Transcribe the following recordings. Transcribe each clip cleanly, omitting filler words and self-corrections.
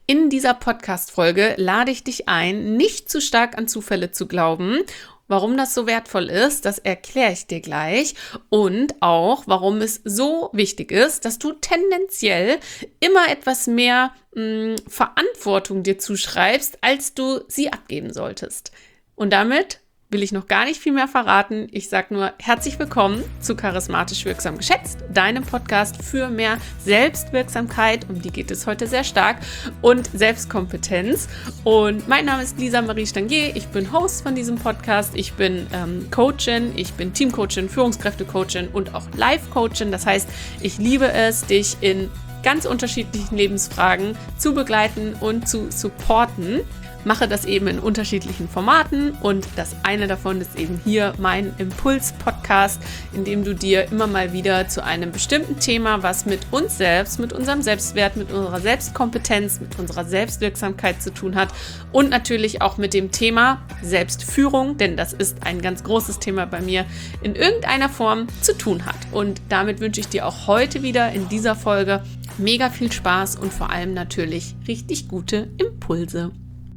In dieser Podcast-Folge lade ich dich ein, nicht zu stark an Zufälle zu glauben. Warum das so wertvoll ist, das erkläre ich dir gleich. Und auch, warum es so wichtig ist, dass du tendenziell immer etwas mehr Verantwortung dir zuschreibst, als du sie abgeben solltest. Und damit will ich noch gar nicht viel mehr verraten. Ich sage nur herzlich willkommen zu Charismatisch Wirksam Geschätzt, deinem Podcast für mehr Selbstwirksamkeit, um die geht es heute sehr stark, und Selbstkompetenz. Und mein Name ist Lisa Marie Stangier, ich bin Host von diesem Podcast, ich bin Coachin, ich bin Teamcoachin, Führungskräftecoachin und auch Life-Coachin. Das heißt, ich liebe es, dich in ganz unterschiedlichen Lebensfragen zu begleiten und zu supporten. Mache das eben in unterschiedlichen Formaten und das eine davon ist eben hier mein Impuls-Podcast, in dem du dir immer mal wieder zu einem bestimmten Thema, was mit uns selbst, mit unserem Selbstwert, mit unserer Selbstkompetenz, mit unserer Selbstwirksamkeit zu tun hat und natürlich auch mit dem Thema Selbstführung, denn das ist ein ganz großes Thema bei mir, in irgendeiner Form zu tun hat. Und damit wünsche ich dir auch heute wieder in dieser Folge mega viel Spaß und vor allem natürlich richtig gute Impulse.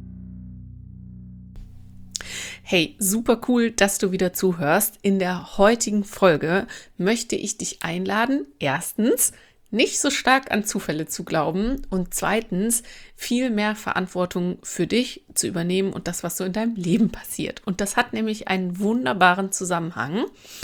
Hey, super cool, dass du wieder zuhörst. In der heutigen Folge möchte ich dich einladen, erstens, nicht so stark an Zufälle zu glauben und zweitens, viel mehr Verantwortung für dich zu übernehmen und das, was so in deinem Leben passiert. Und das hat nämlich einen wunderbaren Zusammenhang,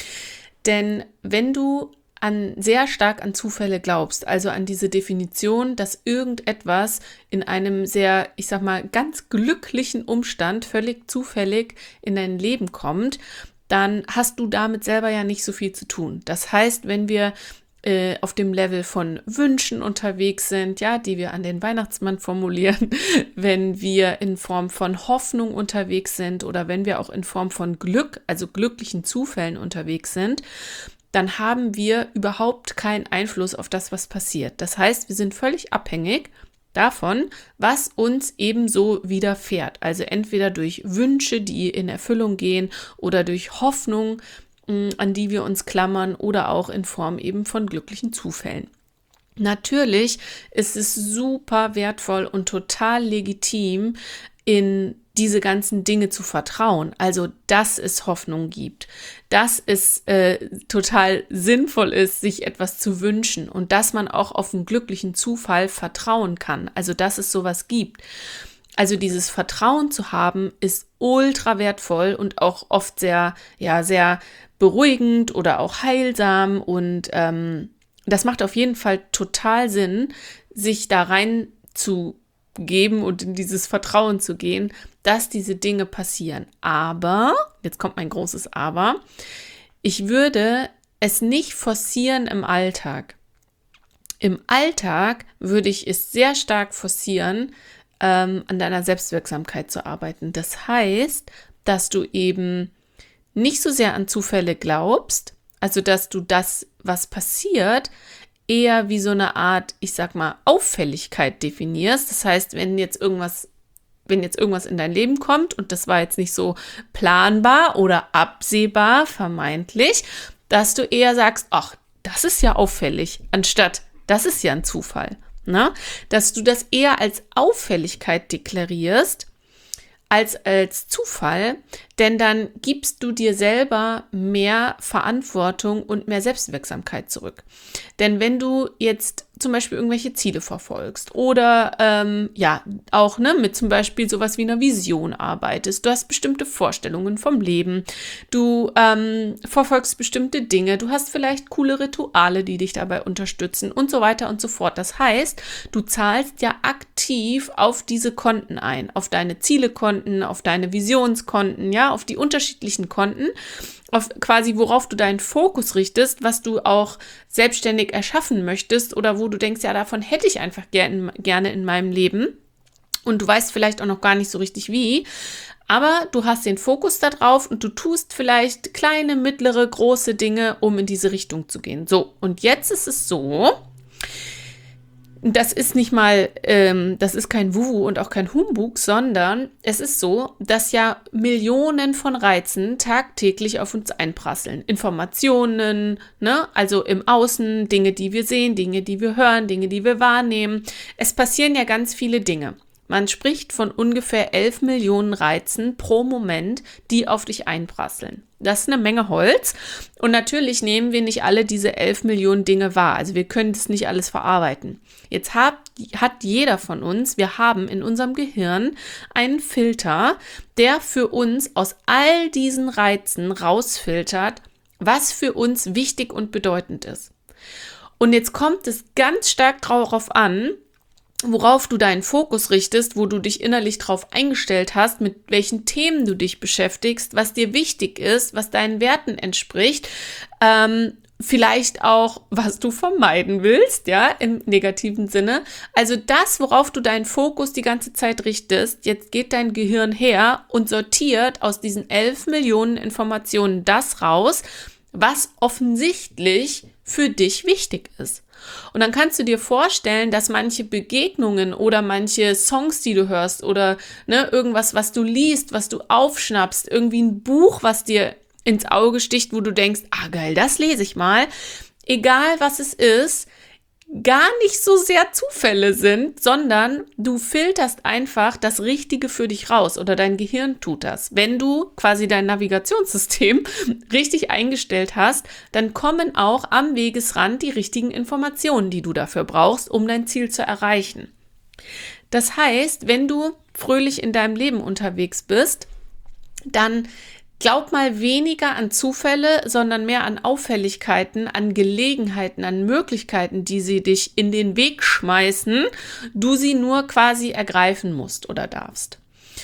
denn wenn du sehr stark an Zufälle glaubst, also an diese Definition, dass irgendetwas in einem sehr, ich sag mal, ganz glücklichen Umstand völlig zufällig in dein Leben kommt, dann hast du damit selber ja nicht so viel zu tun. Das heißt, wenn wir auf dem Level von Wünschen unterwegs sind, ja, die wir an den Weihnachtsmann formulieren, wenn wir in Form von Hoffnung unterwegs sind oder wenn wir auch in Form von Glück, also glücklichen Zufällen unterwegs sind, dann haben wir überhaupt keinen Einfluss auf das, was passiert. Das heißt, wir sind völlig abhängig davon, was uns ebenso widerfährt. Also entweder durch Wünsche, die in Erfüllung gehen oder durch Hoffnung, an die wir uns klammern oder auch in Form eben von glücklichen Zufällen. Natürlich ist es super wertvoll und total legitim, in diese ganzen Dinge zu vertrauen, also dass es Hoffnung gibt, dass es total sinnvoll ist, sich etwas zu wünschen und dass man auch auf einen glücklichen Zufall vertrauen kann, also dass es sowas gibt. Also dieses Vertrauen zu haben, ist ultra wertvoll und auch oft sehr beruhigend oder auch heilsam und das macht auf jeden Fall total Sinn, sich da rein zu geben und in dieses Vertrauen zu gehen, dass diese Dinge passieren. Aber, jetzt kommt mein großes Aber, ich würde es nicht forcieren im Alltag. Im Alltag würde ich es sehr stark forcieren, an deiner Selbstwirksamkeit zu arbeiten. Das heißt, dass du eben nicht so sehr an Zufälle glaubst, also dass du das, was passiert, eher wie so eine Art, ich sag mal, Auffälligkeit definierst. Das heißt, wenn jetzt irgendwas in dein Leben kommt und das war jetzt nicht so planbar oder absehbar, vermeintlich, dass du eher sagst, ach, das ist ja auffällig, anstatt, das ist ja ein Zufall. Ne? Dass du das eher als Auffälligkeit deklarierst, als Zufall, denn dann gibst du dir selber mehr Verantwortung und mehr Selbstwirksamkeit zurück. Denn wenn du jetzt zum Beispiel irgendwelche Ziele verfolgst oder auch mit zum Beispiel sowas wie einer Vision arbeitest, du hast bestimmte Vorstellungen vom Leben, du verfolgst bestimmte Dinge, du hast vielleicht coole Rituale, die dich dabei unterstützen und so weiter und so fort. Das heißt, du zahlst ja aktiv auf diese Konten ein, auf deine Zielekonten, auf deine Visionskonten, ja, auf die unterschiedlichen Konten, auf quasi worauf du deinen Fokus richtest, was du auch selbstständig erschaffen möchtest oder wo du denkst, ja, davon hätte ich einfach gerne in meinem Leben und du weißt vielleicht auch noch gar nicht so richtig wie, aber du hast den Fokus da drauf und du tust vielleicht kleine, mittlere, große Dinge, um in diese Richtung zu gehen. So, und jetzt ist es so, das ist nicht mal, das ist kein Wuhu und auch kein Humbug, sondern es ist so, dass ja Millionen von Reizen tagtäglich auf uns einprasseln. Informationen, ne? Also im Außen, Dinge, die wir sehen, Dinge, die wir hören, Dinge, die wir wahrnehmen. Es passieren ja ganz viele Dinge. Man spricht von ungefähr 11 Millionen Reizen pro Moment, die auf dich einprasseln. Das ist eine Menge Holz. Und natürlich nehmen wir nicht alle diese 11 Millionen Dinge wahr. Also wir können das nicht alles verarbeiten. Jetzt hat jeder von uns, wir haben in unserem Gehirn einen Filter, der für uns aus all diesen Reizen rausfiltert, was für uns wichtig und bedeutend ist. Und jetzt kommt es ganz stark darauf an, worauf du deinen Fokus richtest, wo du dich innerlich drauf eingestellt hast, mit welchen Themen du dich beschäftigst, was dir wichtig ist, was deinen Werten entspricht, vielleicht auch, was du vermeiden willst, ja, im negativen Sinne. Also das, worauf du deinen Fokus die ganze Zeit richtest, jetzt geht dein Gehirn her und sortiert aus diesen 11 Millionen Informationen das raus, was offensichtlich für dich wichtig ist. Und dann kannst du dir vorstellen, dass manche Begegnungen oder manche Songs, die du hörst oder irgendwas, was du liest, was du aufschnappst, irgendwie ein Buch, was dir ins Auge sticht, wo du denkst, geil, das lese ich mal. Egal, was es ist, gar nicht so sehr Zufälle sind, sondern du filterst einfach das Richtige für dich raus oder dein Gehirn tut das. Wenn du quasi dein Navigationssystem richtig eingestellt hast, dann kommen auch am Wegesrand die richtigen Informationen, die du dafür brauchst, um dein Ziel zu erreichen. Das heißt, wenn du fröhlich in deinem Leben unterwegs bist, dann glaub mal weniger an Zufälle, sondern mehr an Auffälligkeiten, an Gelegenheiten, an Möglichkeiten, die sie dich in den Weg schmeißen, du sie nur quasi ergreifen musst oder darfst.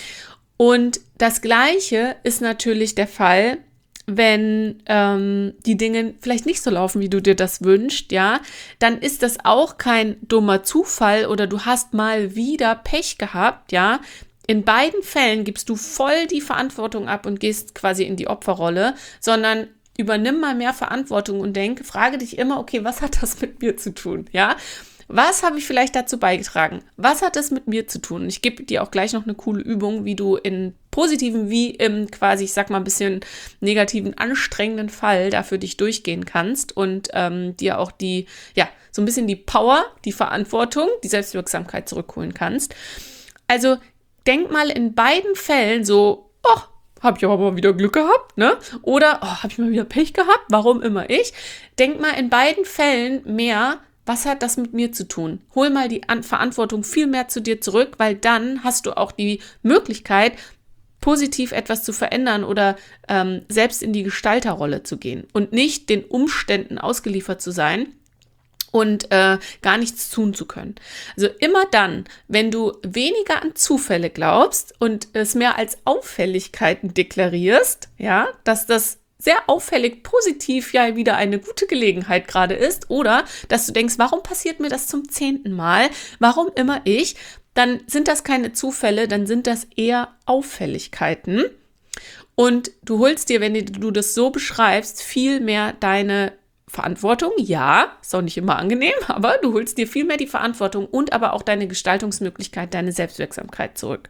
Und das Gleiche ist natürlich der Fall, wenn die Dinge vielleicht nicht so laufen, wie du dir das wünschst, ja, dann ist das auch kein dummer Zufall oder du hast mal wieder Pech gehabt, ja. In beiden Fällen gibst du voll die Verantwortung ab und gehst quasi in die Opferrolle, sondern übernimm mal mehr Verantwortung und frage dich immer, okay, was hat das mit mir zu tun, ja? Was habe ich vielleicht dazu beigetragen? Was hat das mit mir zu tun? Und ich gebe dir auch gleich noch eine coole Übung, wie du in positiven wie im quasi, ich sag mal, ein bisschen negativen, anstrengenden Fall dafür dich durchgehen kannst und dir auch so ein bisschen die Power, die Verantwortung, die Selbstwirksamkeit zurückholen kannst. Also denk mal in beiden Fällen so, habe ich aber mal wieder Glück gehabt, ne? Oder, habe ich mal wieder Pech gehabt, warum immer ich? Denk mal in beiden Fällen mehr, was hat das mit mir zu tun? Hol mal die Verantwortung viel mehr zu dir zurück, weil dann hast du auch die Möglichkeit, positiv etwas zu verändern oder selbst in die Gestalterrolle zu gehen und nicht den Umständen ausgeliefert zu sein und gar nichts tun zu können. Also immer dann, wenn du weniger an Zufälle glaubst und es mehr als Auffälligkeiten deklarierst, ja, dass das sehr auffällig positiv ja wieder eine gute Gelegenheit gerade ist oder dass du denkst, warum passiert mir das zum 10. Mal? Warum immer ich? Dann sind das keine Zufälle, dann sind das eher Auffälligkeiten. Und du holst dir, wenn du das so beschreibst, viel mehr deine Verantwortung, ja, ist auch nicht immer angenehm, aber du holst dir viel mehr die Verantwortung und aber auch deine Gestaltungsmöglichkeit, deine Selbstwirksamkeit zurück.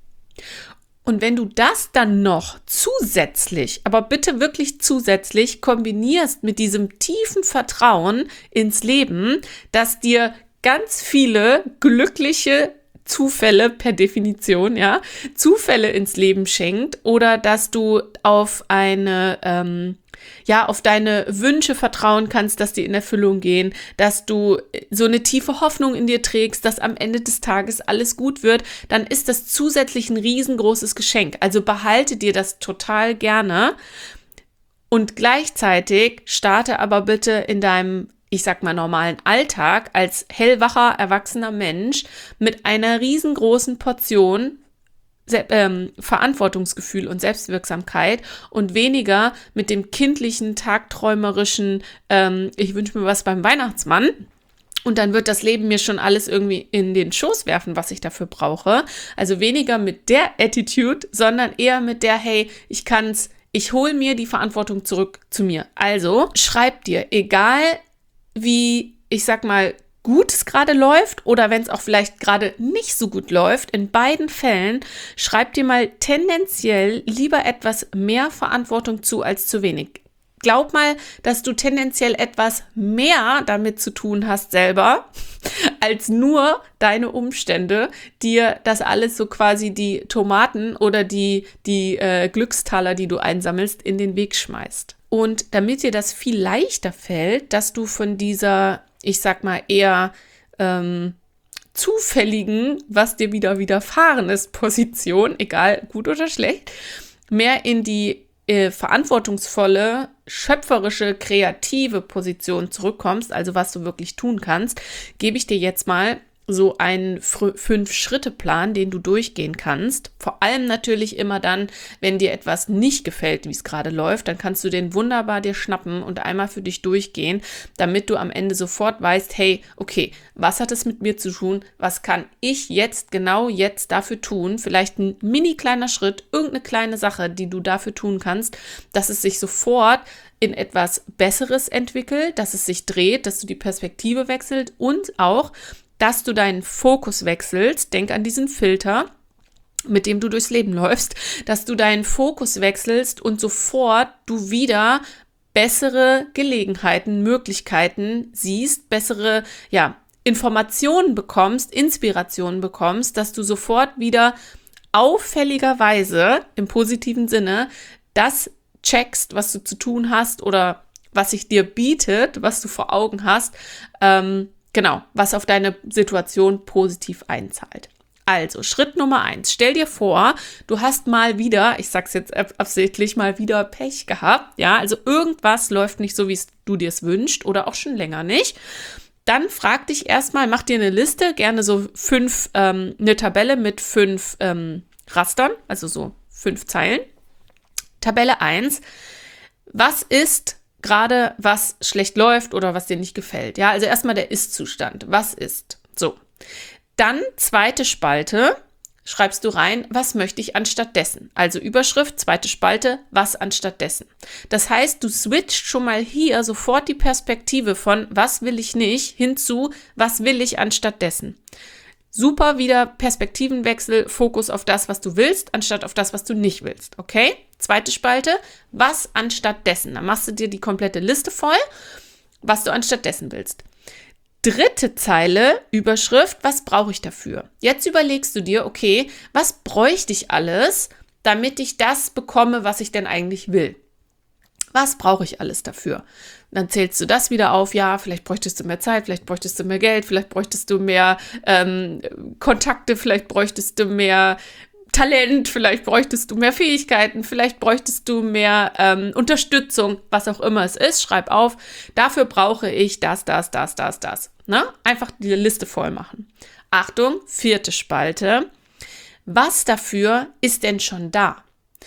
Und wenn du das dann noch zusätzlich, aber bitte wirklich zusätzlich kombinierst mit diesem tiefen Vertrauen ins Leben, dass dir ganz viele glückliche Zufälle per Definition, ja, Zufälle ins Leben schenkt oder dass du auf auf deine Wünsche vertrauen kannst, dass die in Erfüllung gehen, dass du so eine tiefe Hoffnung in dir trägst, dass am Ende des Tages alles gut wird, dann ist das zusätzlich ein riesengroßes Geschenk. Also behalte dir das total gerne und gleichzeitig starte aber bitte in deinem, ich sag mal, normalen Alltag als hellwacher, erwachsener Mensch mit einer riesengroßen Portion Verantwortungsgefühl und Selbstwirksamkeit und weniger mit dem kindlichen, tagträumerischen, ich wünsche mir was beim Weihnachtsmann und dann wird das Leben mir schon alles irgendwie in den Schoß werfen, was ich dafür brauche. Also weniger mit der Attitude, sondern eher mit der, hey, ich hole mir die Verantwortung zurück zu mir. Also schreib dir, egal wie, ich sag mal, gut es gerade läuft oder wenn es auch vielleicht gerade nicht so gut läuft. In beiden Fällen schreib dir mal tendenziell lieber etwas mehr Verantwortung zu als zu wenig. Glaub mal, dass du tendenziell etwas mehr damit zu tun hast selber, als nur deine Umstände, dir das alles so quasi die Tomaten oder die Glückstaler, die du einsammelst, in den Weg schmeißt. Und damit dir das viel leichter fällt, dass du von dieser, ich sag mal, eher zufälligen, was dir wieder widerfahren ist, Position, egal gut oder schlecht, mehr in die verantwortungsvolle, schöpferische, kreative Position zurückkommst, also was du wirklich tun kannst, gebe ich dir jetzt mal so einen 5-Schritte-Plan, den du durchgehen kannst. Vor allem natürlich immer dann, wenn dir etwas nicht gefällt, wie es gerade läuft, dann kannst du den wunderbar dir schnappen und einmal für dich durchgehen, damit du am Ende sofort weißt, hey, okay, was hat es mit mir zu tun? Was kann ich jetzt, genau jetzt dafür tun? Vielleicht ein mini kleiner Schritt, irgendeine kleine Sache, die du dafür tun kannst, dass es sich sofort in etwas Besseres entwickelt, dass es sich dreht, dass du die Perspektive wechselst und auch, dass du deinen Fokus wechselst, denk an diesen Filter, mit dem du durchs Leben läufst, dass du deinen Fokus wechselst und sofort du wieder bessere Gelegenheiten, Möglichkeiten siehst, bessere, Informationen bekommst, Inspirationen bekommst, dass du sofort wieder auffälligerweise, im positiven Sinne, das checkst, was du zu tun hast oder was sich dir bietet, was du vor Augen hast, was auf deine Situation positiv einzahlt. Also, Schritt Nummer 1. Stell dir vor, du hast mal wieder, ich sag's jetzt absichtlich, mal wieder Pech gehabt. Ja, also irgendwas läuft nicht so, wie du dir es wünschst oder auch schon länger nicht. Dann frag dich erstmal, mach dir eine Liste, gerne so eine Tabelle mit 5 Rastern, also so 5 Zeilen. Tabelle 1. Was ist gerade, was schlecht läuft oder was dir nicht gefällt? Ja, also erstmal der Ist-Zustand. Was ist? So. Dann zweite Spalte, schreibst du rein, was möchte ich anstattdessen? Also Überschrift, zweite Spalte, was anstattdessen? Das heißt, du switcht schon mal hier sofort die Perspektive von was will ich nicht hinzu, was will ich anstattdessen? Super wieder Perspektivenwechsel, Fokus auf das, was du willst, anstatt auf das, was du nicht willst. Okay? Zweite Spalte, was anstattdessen? Dann machst du dir die komplette Liste voll, was du anstattdessen willst. Dritte Zeile, Überschrift, was brauche ich dafür? Jetzt überlegst du dir, okay, was bräuchte ich alles, damit ich das bekomme, was ich denn eigentlich will? Was brauche ich alles dafür? Dann zählst du das wieder auf, ja, vielleicht bräuchtest du mehr Zeit, vielleicht bräuchtest du mehr Geld, vielleicht bräuchtest du mehr Kontakte, vielleicht bräuchtest du mehr Talent, vielleicht bräuchtest du mehr Fähigkeiten, vielleicht bräuchtest du mehr Unterstützung, was auch immer es ist, schreib auf, dafür brauche ich das. Ne? Einfach die Liste voll machen. Achtung, vierte Spalte, was dafür ist denn schon da?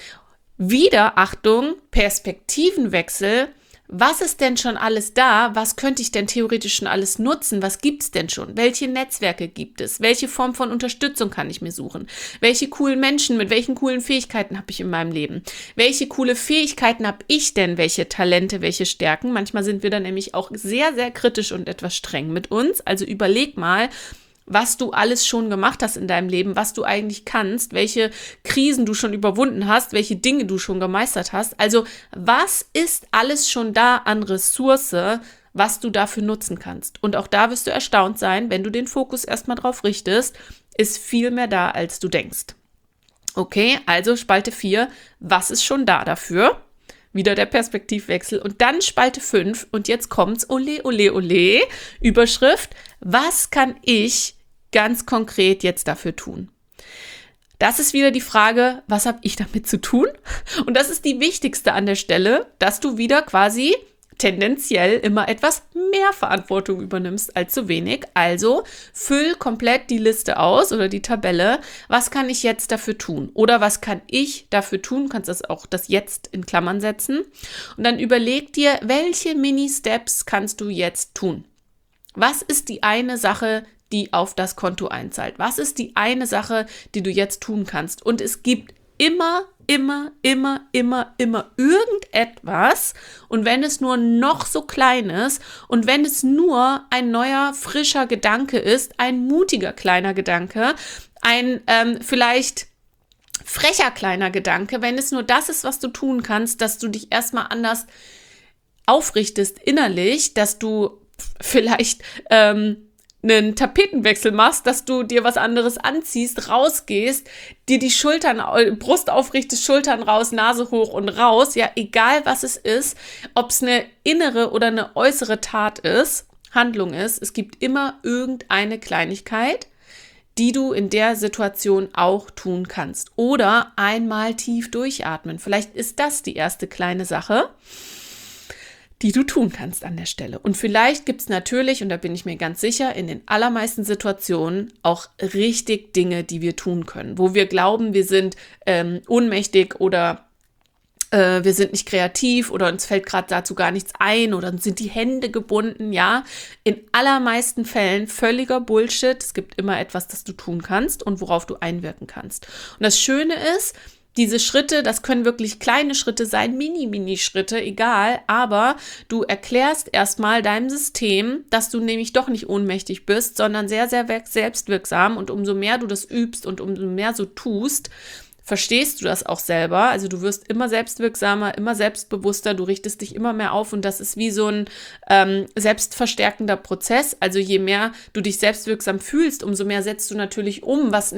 Wieder, Achtung, Perspektivenwechsel. Was ist denn schon alles da? Was könnte ich denn theoretisch schon alles nutzen? Was gibt es denn schon? Welche Netzwerke gibt es? Welche Form von Unterstützung kann ich mir suchen? Welche coolen Menschen mit welchen coolen Fähigkeiten habe ich in meinem Leben? Welche coole Fähigkeiten habe ich denn? Welche Talente, welche Stärken? Manchmal sind wir dann nämlich auch sehr, sehr kritisch und etwas streng mit uns. Also überleg mal, was du alles schon gemacht hast in deinem Leben, was du eigentlich kannst, welche Krisen du schon überwunden hast, welche Dinge du schon gemeistert hast. Also was ist alles schon da an Ressource, was du dafür nutzen kannst? Und auch da wirst du erstaunt sein, wenn du den Fokus erstmal drauf richtest, ist viel mehr da, als du denkst. Okay, also Spalte 4, was ist schon da dafür? Wieder der Perspektivwechsel und dann Spalte 5 und jetzt kommt's, ole, ole, ole, Überschrift, was kann ich ganz konkret jetzt dafür tun? Das ist wieder die Frage, was habe ich damit zu tun? Und das ist die wichtigste an der Stelle, dass du wieder quasi tendenziell immer etwas mehr Verantwortung übernimmst als zu wenig. Also füll komplett die Liste aus oder die Tabelle. Was kann ich jetzt dafür tun? Oder was kann ich dafür tun? Du kannst das jetzt in Klammern setzen. Und dann überleg dir, welche Mini-Steps kannst du jetzt tun? Was ist die eine Sache, die auf das Konto einzahlt? Was ist die eine Sache, die du jetzt tun kannst? Und es gibt immer irgendetwas, und wenn es nur noch so klein ist und wenn es nur ein neuer, frischer Gedanke ist, ein mutiger kleiner Gedanke, ein vielleicht frecher kleiner Gedanke, wenn es nur das ist, was du tun kannst, dass du dich erstmal anders aufrichtest innerlich, dass du vielleicht einen Tapetenwechsel machst, dass du dir was anderes anziehst, rausgehst, dir die Schultern, Brust aufrichtest, Schultern raus, Nase hoch und raus, ja, egal was es ist, ob es eine innere oder eine äußere Tat ist, Handlung ist, es gibt immer irgendeine Kleinigkeit, die du in der Situation auch tun kannst. Oder einmal tief durchatmen. Vielleicht ist das die erste kleine Sache, die du tun kannst an der Stelle. Und vielleicht gibt es natürlich, und da bin ich mir ganz sicher, in den allermeisten Situationen auch richtig Dinge, die wir tun können, wo wir glauben, wir sind ohnmächtig oder wir sind nicht kreativ oder uns fällt gerade dazu gar nichts ein oder uns sind die Hände gebunden, ja. In allermeisten Fällen völliger Bullshit. Es gibt immer etwas, das du tun kannst und worauf du einwirken kannst. Und das Schöne ist, diese Schritte, das können wirklich kleine Schritte sein, Mini-Schritte, egal, aber du erklärst erstmal deinem System, dass du nämlich doch nicht ohnmächtig bist, sondern sehr, sehr selbstwirksam, und umso mehr du das übst und umso mehr so tust, verstehst du das auch selber. Also du wirst immer selbstwirksamer, immer selbstbewusster, du richtest dich immer mehr auf, und das ist wie so ein selbstverstärkender Prozess. Also je mehr du dich selbstwirksam fühlst, umso mehr setzt du natürlich um, was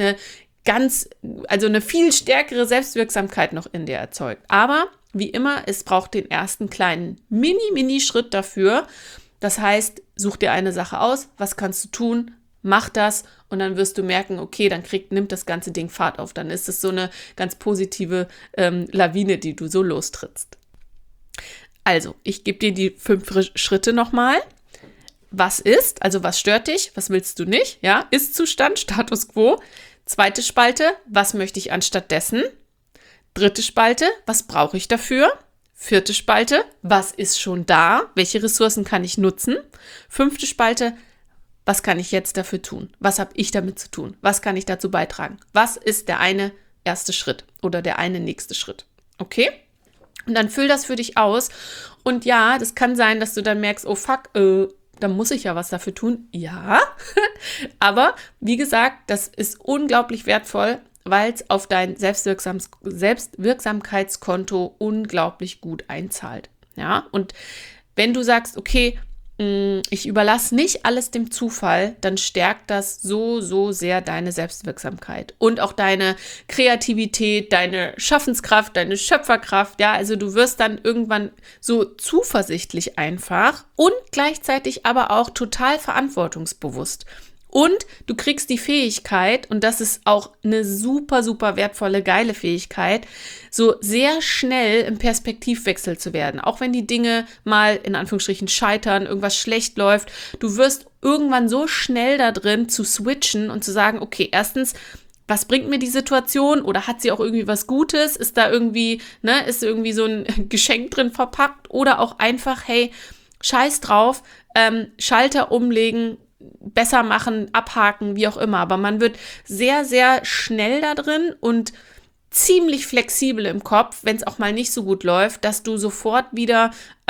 eine viel stärkere Selbstwirksamkeit noch in dir erzeugt. Aber wie immer, es braucht den ersten kleinen Mini-Schritt dafür. Das heißt, such dir eine Sache aus, was kannst du tun, mach das, und dann wirst du merken, okay, dann nimmt das ganze Ding Fahrt auf. Dann ist es so eine ganz positive Lawine, die du so lostrittst. Also, ich gebe dir die 5 Schritte nochmal. Was ist, also was stört dich, was willst du nicht, ja, Ist-Zustand, Status Quo. 2. Spalte, was möchte ich anstattdessen? 3. Spalte, was brauche ich dafür? 4. Spalte, was ist schon da? Welche Ressourcen kann ich nutzen? 5. Spalte, was kann ich jetzt dafür tun? Was habe ich damit zu tun? Was kann ich dazu beitragen? Was ist der eine erste Schritt oder der eine nächste Schritt? Okay? Und dann füll das für dich aus. Und ja, das kann sein, dass du dann merkst, oh fuck, da muss ich ja was dafür tun. Ja, aber wie gesagt, das ist unglaublich wertvoll, weil es auf dein Selbstwirksamkeitskonto unglaublich gut einzahlt. Ja, und wenn du sagst, okay, ich überlasse nicht alles dem Zufall, dann stärkt das so sehr deine Selbstwirksamkeit und auch deine Kreativität, deine Schaffenskraft, deine Schöpferkraft. Ja, also du wirst dann irgendwann so zuversichtlich einfach und gleichzeitig aber auch total verantwortungsbewusst. Und du kriegst die Fähigkeit, und das ist auch eine super wertvolle, geile Fähigkeit, so sehr schnell im Perspektivwechsel zu werden. Auch wenn die Dinge mal in Anführungsstrichen scheitern, irgendwas schlecht läuft, du wirst irgendwann so schnell da drin zu switchen und zu sagen, okay, erstens, was bringt mir die Situation, oder hat sie auch irgendwie was Gutes? Ist da irgendwie, ist irgendwie so ein Geschenk drin verpackt, oder auch einfach, hey, scheiß drauf, Schalter umlegen, besser machen, abhaken, wie auch immer. Aber man wird sehr schnell da drin und ziemlich flexibel im Kopf, wenn es auch mal nicht so gut läuft, dass du sofort wieder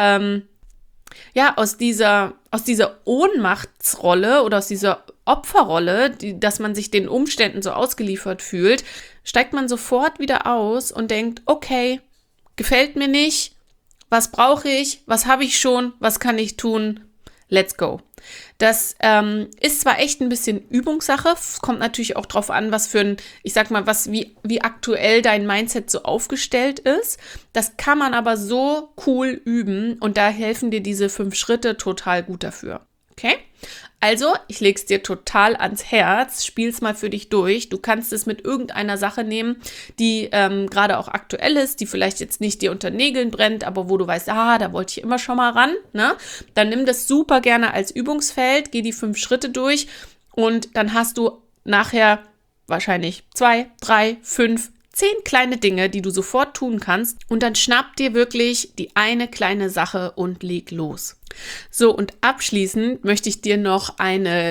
aus dieser Ohnmachtsrolle oder aus dieser Opferrolle, dass man sich den Umständen so ausgeliefert fühlt, steigt man sofort wieder aus und denkt, okay, gefällt mir nicht, was brauche ich, was habe ich schon, was kann ich tun, let's go. Das ist zwar echt ein bisschen Übungssache, es kommt natürlich auch drauf an, was für ein, wie aktuell dein Mindset so aufgestellt ist. Das kann man aber so cool üben, und da helfen dir diese 5 Schritte total gut dafür. Okay? Also, ich lege es dir total ans Herz, spiel's mal für dich durch. Du kannst es mit irgendeiner Sache nehmen, die gerade auch aktuell ist, die vielleicht jetzt nicht dir unter Nägeln brennt, aber wo du weißt, da wollte ich immer schon mal ran, ne? Dann nimm das super gerne als Übungsfeld, geh die 5 Schritte durch, und dann hast du nachher wahrscheinlich 2, 3, 5, 10 kleine Dinge, die du sofort tun kannst, und dann schnapp dir wirklich die eine kleine Sache und leg los. So, und abschließend möchte ich dir noch eine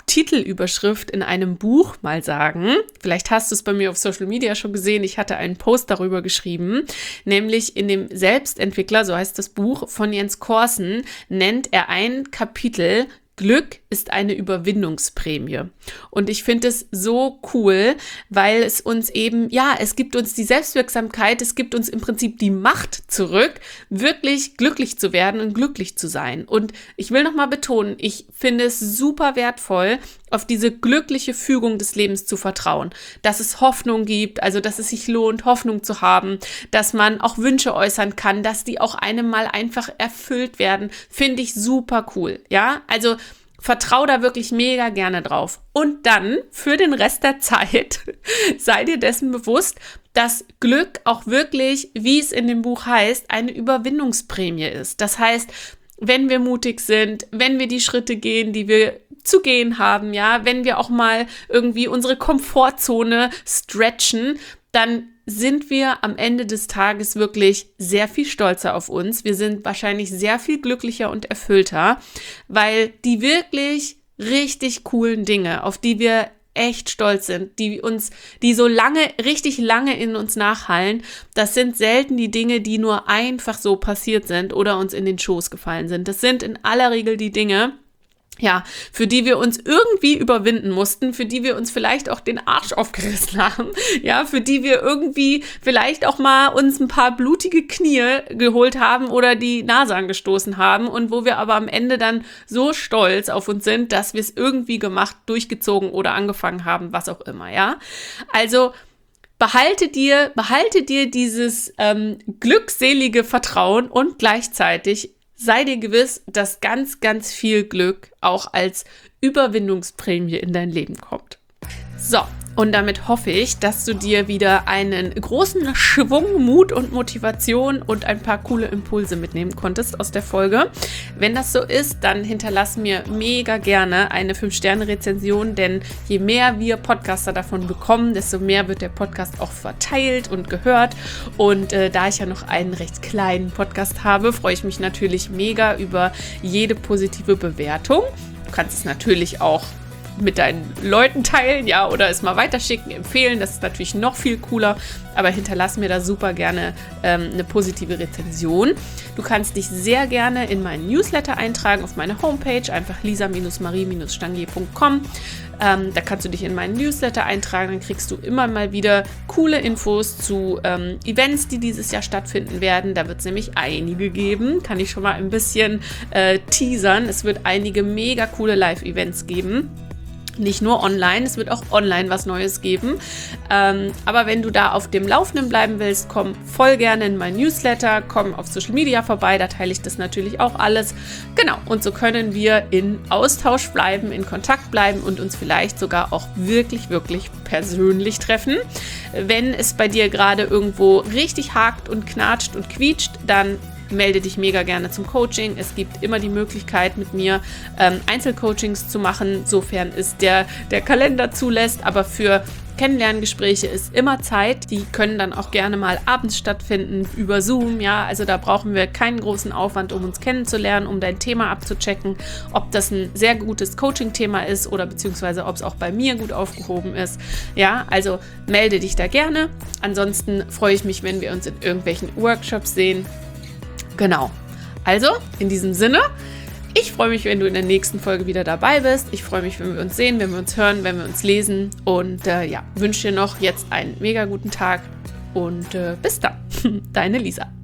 Titelüberschrift in einem Buch mal sagen. Vielleicht hast du es bei mir auf Social Media schon gesehen. Ich hatte einen Post darüber geschrieben, nämlich in dem Selbstentwickler, so heißt das Buch, von Jens Korsen, nennt er ein Kapitel Glück ist eine Überwindungsprämie. Und ich finde es so cool, weil es uns eben, es gibt uns die Selbstwirksamkeit, es gibt uns im Prinzip die Macht zurück, wirklich glücklich zu werden und glücklich zu sein. Und ich will nochmal betonen, ich finde es super wertvoll, auf diese glückliche Fügung des Lebens zu vertrauen, dass es Hoffnung gibt, also dass es sich lohnt, Hoffnung zu haben, dass man auch Wünsche äußern kann, dass die auch einem mal einfach erfüllt werden, finde ich super cool, ja, also vertrau da wirklich mega gerne drauf. Und dann für den Rest der Zeit sei dir dessen bewusst, dass Glück auch wirklich, wie es in dem Buch heißt, eine Überwindungsprämie ist. Das heißt, wenn wir mutig sind, wenn wir die Schritte gehen, die wir zu gehen haben, ja, wenn wir auch mal irgendwie unsere Komfortzone stretchen, dann sind wir am Ende des Tages wirklich sehr viel stolzer auf uns. Wir sind wahrscheinlich sehr viel glücklicher und erfüllter, weil die wirklich richtig coolen Dinge, auf die wir echt stolz sind, die so richtig lange in uns nachhallen, das sind selten die Dinge, die nur einfach so passiert sind oder uns in den Schoß gefallen sind. Das sind in aller Regel die Dinge, für die wir uns irgendwie überwinden mussten, für die wir uns vielleicht auch den Arsch aufgerissen haben, für die wir irgendwie vielleicht auch mal uns ein paar blutige Knie geholt haben oder die Nase angestoßen haben und wo wir aber am Ende dann so stolz auf uns sind, dass wir es irgendwie gemacht, durchgezogen oder angefangen haben, was auch immer, Also behalte dir dieses glückselige Vertrauen und gleichzeitig sei dir gewiss, dass ganz, ganz viel Glück auch als Überwindungsprämie in dein Leben kommt. So, und damit hoffe ich, dass du dir wieder einen großen Schwung Mut und Motivation und ein paar coole Impulse mitnehmen konntest aus der Folge. Wenn das so ist, dann hinterlass mir mega gerne eine 5-Sterne-Rezension, denn je mehr wir Podcaster davon bekommen, desto mehr wird der Podcast auch verteilt und gehört. Und da ich ja noch einen recht kleinen Podcast habe, freue ich mich natürlich mega über jede positive Bewertung. Du kannst es natürlich auch mit deinen Leuten teilen, oder es mal weiterschicken, empfehlen, das ist natürlich noch viel cooler, aber hinterlass mir da super gerne eine positive Rezension. Du kannst dich sehr gerne in meinen Newsletter eintragen auf meine Homepage, einfach lisa-marie-stangier.com. Da kannst du dich in meinen Newsletter eintragen, dann kriegst du immer mal wieder coole Infos zu Events, die dieses Jahr stattfinden werden. Da wird es nämlich einige geben, kann ich schon mal ein bisschen teasern. Es wird einige mega coole Live-Events geben. Nicht nur online, es wird auch online was Neues geben. Aber wenn du da auf dem Laufenden bleiben willst, komm voll gerne in mein Newsletter, komm auf Social Media vorbei, da teile ich das natürlich auch alles. Genau, und so können wir in Austausch bleiben, in Kontakt bleiben und uns vielleicht sogar auch wirklich, wirklich persönlich treffen. Wenn es bei dir gerade irgendwo richtig hakt und knatscht und quietscht, dann melde dich mega gerne zum Coaching. Es gibt immer die Möglichkeit, mit mir Einzelcoachings zu machen, sofern es der Kalender zulässt. Aber für Kennenlerngespräche ist immer Zeit. Die können dann auch gerne mal abends stattfinden über Zoom. Also da brauchen wir keinen großen Aufwand, um uns kennenzulernen, um dein Thema abzuchecken, ob das ein sehr gutes Coaching-Thema ist oder beziehungsweise ob es auch bei mir gut aufgehoben ist. Also melde dich da gerne. Ansonsten freue ich mich, wenn wir uns in irgendwelchen Workshops sehen. Genau. Also, in diesem Sinne, ich freue mich, wenn du in der nächsten Folge wieder dabei bist. Ich freue mich, wenn wir uns sehen, wenn wir uns hören, wenn wir uns lesen. Und wünsche dir noch jetzt einen mega guten Tag und bis dann. Deine Lisa.